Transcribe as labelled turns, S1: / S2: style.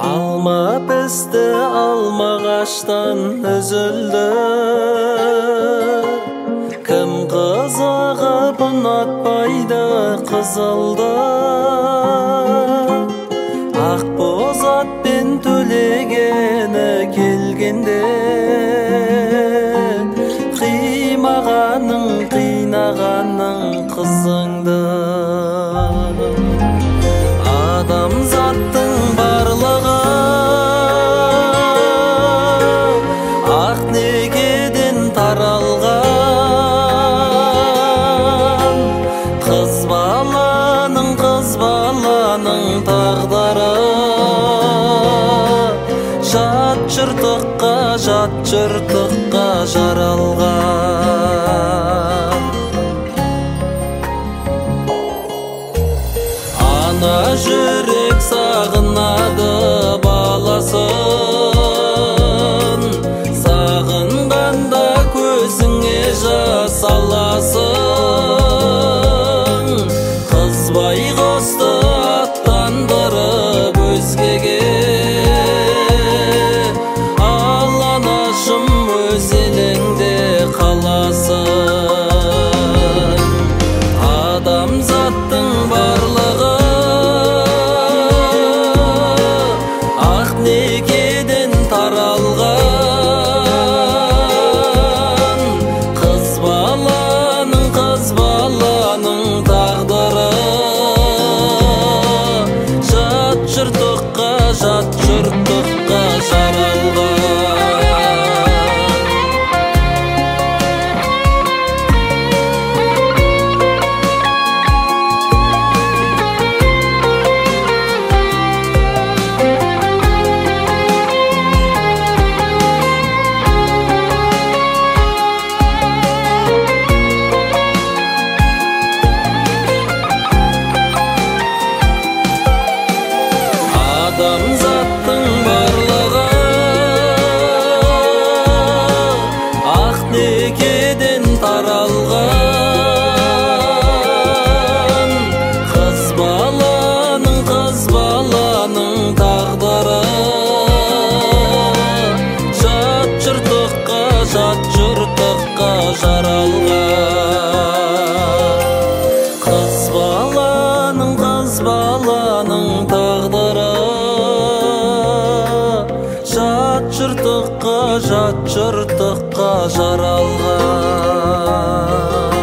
S1: Alma peste alma ağaçtan üzüldü. Kim kızağa bunatpaydı kızıldı. Ak bozat ben tölegene kelgende. Kıymağanın kıynağanın kızыңdı. Adam zattın barlığı ak negeden taralgan. Kız balanın tağdары жат жыртыққа жаралған. Ана жүрек сағынады баласын, сағынғанда көзіңе жас аласың. Қыз байғұсты аттандырып өзгеге, ал анашым өз еліңде қаласың. Адамзаттың барлығы ақ некеден таралған. Қыз баланың тағдыры жат жұртыққа жаралған. Адамзаттың барлығы ақ некеден таралған. Қыз баланың тағдыры жат жұртыққа жаралған. Қыз баланың тағдыры жат жұртыққа жаралған.